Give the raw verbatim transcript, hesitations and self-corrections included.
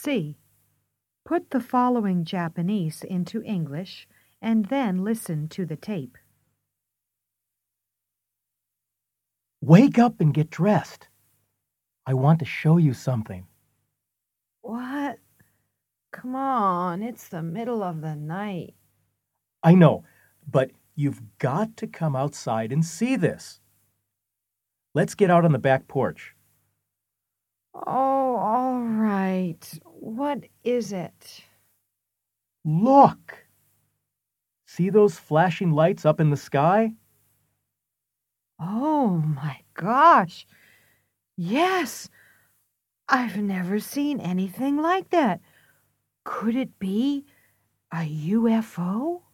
C. Put the following Japanese into English and then listen to the tape. Wake up and get dressed. I want to show you something. What? Come on, it's the middle of the night. I know, but you've got to come outside and see this. Let's get out on the back porch. Oh, all right. What is it? Look! See those flashing lights up in the sky? Oh, my gosh. Yes. I've never seen anything like that. Could it be a U F O?